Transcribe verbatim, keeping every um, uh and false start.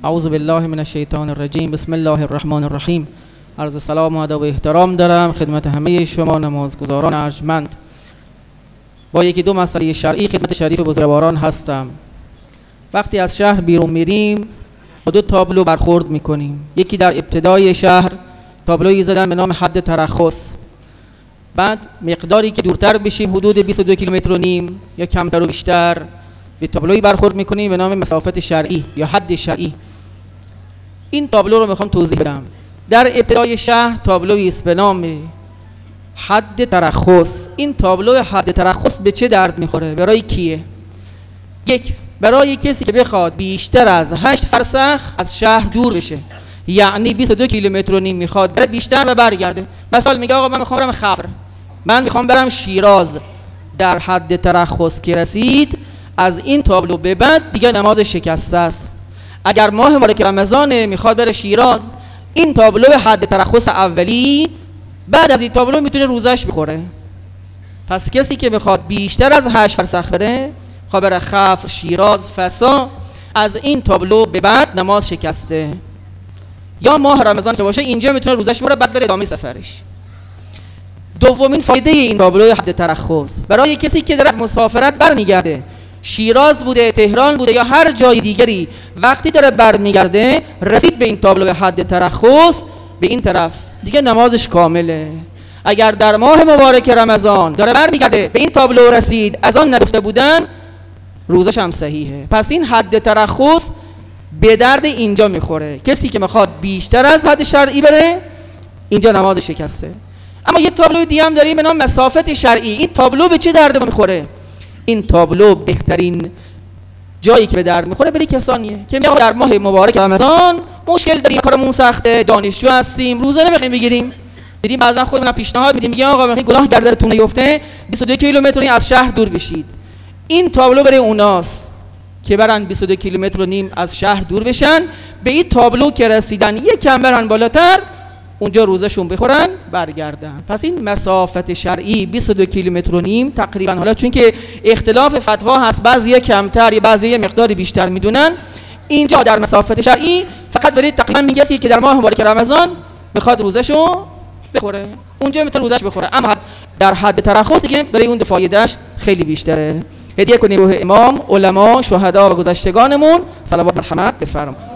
اعوذ بالله من الشیطان الرجیم. بسم الله الرحمن الرحیم. عرض سلام و ادب و احترام دارم خدمت همه شما نمازگزاران ارجمند. با یکی دو مسئله شرعی خدمت شریف بزرگواران هستم. وقتی از شهر بیرون میریم با دو تابلو برخورد میکنیم. یکی در ابتدای شهر تابلویی زدن به نام حد ترخص. بعد مقداری که دورتر بشیم حدود بیست و دو کیلومتر و نیم یا کمتر و بیشتر به تابلویی برخورد میکنیم به نام مسافت شرعی یا حد شرعی. این تابلو رو میخوام توضیح بدم. در ابتدای شهر تابلویی است به نام حد ترخص. این تابلو حد ترخص به چه درد میخوره؟ برای کیه؟ یک، برای کسی که بخواد بیشتر از هشت فرسخ از شهر دور بشه، یعنی بیست و دو کیلومتر و نیم میخواد بره بیشتر و برگرده. مثلا میگه آقا من میخوام برم خفر، من میخوام برم شیراز. در حد ترخص که رسید از این تابلو به بعد دیگه نماز شکسته است. اگر ماه مبارک رمضان میخواد بره شیراز، این تابلو حد ترخص اولی، بعد از این تابلو میتونه روزش بخوره. پس کسی که میخواد بیشتر از هشت فرسخ بره، میخواد بره خفر، شیراز، فسا، از این تابلو به بعد نماز شکسته. یا ماه رمضان که باشه اینجا میتونه روزش بره بعد بره ادامه سفرش. دومین فایده این تابلو حد ترخص برای کسی که در از مسافرت برمیگرده، شیراز بوده، تهران بوده یا هر جای دیگری، وقتی داره برمیگرده رسید به این تابلو حد ترخص، به این طرف دیگه نمازش کامله. اگر در ماه مبارک رمضان داره برمیگرده به این تابلو رسید از آن نرفته بودن، روزش هم صحیحه. پس این حد ترخص به درد اینجا میخوره. کسی که میخواد بیشتر از حد شرعی بره، اینجا نماز شکسته. اما یه تابلو دیگه هم داریم به نام مسافت شرعی. این تابلو به چه درد میخوره؟ این تابلو بهترین جایی که به درد میخوره برای کسانیه که میگه در ماه مبارک رمضان مشکل داریم، کارمون سخته، دانشجو هستیم، روزه نمیخوایم بگیریم. دیدیم بعضا خودمون پیشنهاد میدیم، میگه آقا میخواین گناه گردرتون نیفته بیست و دو کیلومتر از شهر دور بشید. این تابلو برای اوناست که برن بیست و دو کیلومتر و نیم از شهر دور بشن. به این تابلو که رسیدن یک کم برن بالاتر، اونجا روزشون بخورن برگردن. پس این مسافت شرعی بیست و دو کیلومتر و نیم تقریبا، حالا چون که اختلاف فتوا هست، بعضی کمتر بعضی مقداری بیشتر میدونن، اینجا در مسافت شرعی فقط برای تقریبا میگه که در ماه مبارک رمضان میخواد روزشو بخوره، اونجا میتونه روزش بخوره. اما در حد ترخص دیگه برای اون فایدهش خیلی بیشتره. هدیه کنیم روح امام، علما، شهدا و گذشتگانمون. صلوات مرحمت بفرمایید.